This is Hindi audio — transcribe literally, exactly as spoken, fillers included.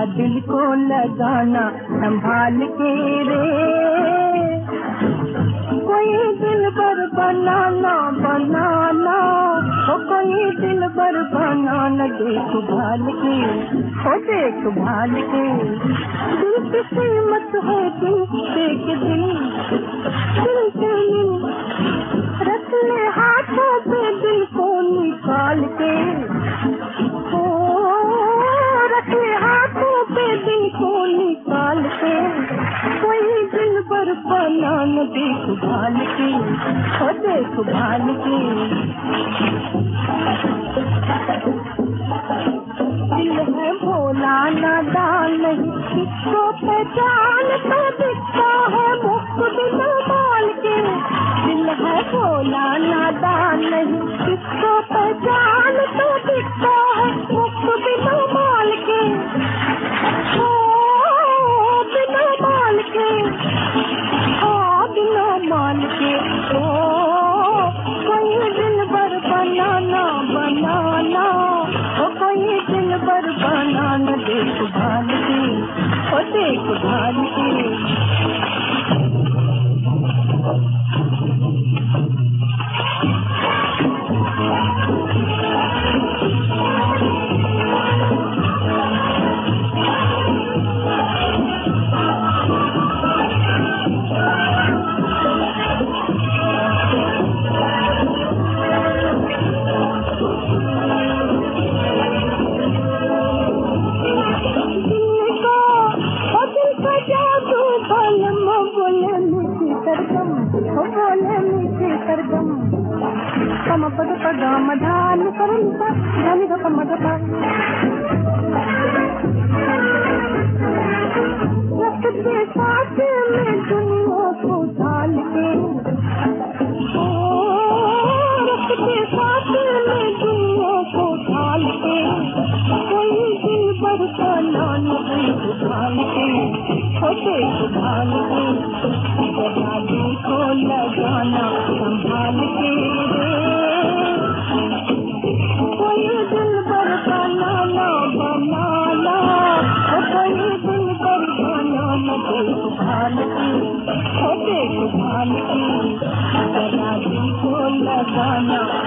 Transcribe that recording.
दिल को लगाना संभाल के रे, कोई दिल पर बनाना बनाना, ओ कोई दिल पर बनाना, देख भाल के, ओ देख भाल के, दिल की कीमत है दिल देख दिल, दिल के दिल रख ले हाथों पे दिल को निकाल के, ओ रख ले हाथों पे दिल को निकाल के, कोई दिल पर बनाना, देख भाल के, ओ देख भाल के, दिल है भोला नादान नहीं, किसको पहचान तो दिखता है मुफ्त बिना माल के, दिल है भोला नादान नहीं, किसको पहचान तो दिखता है मुफ्त बिना माल के, ओ बिना माल के, ओ बिना माल के, ओ कोई दिल पर बनाना बनाना, ओ कोई दिल पर बनाना, देख भाल के, ओ देख भाल के, बोले मीठे सरगम, कम पद पदम धान करता धन गम गपा, रक्त के साथ में दुनिया को ढाल के, ओ रक्त के साथ में दुनिया को ढाल के, कोई दिल पर बनाना, देख भाल के, ओ देख भाल के, जरा दिल को लगाना संभाल के रे, कोई दिल पर बनाना बनाना, ओ कोई दिल पर बनाना, देख भाल के, ओ देख भाल के, जरा दिल को लगाना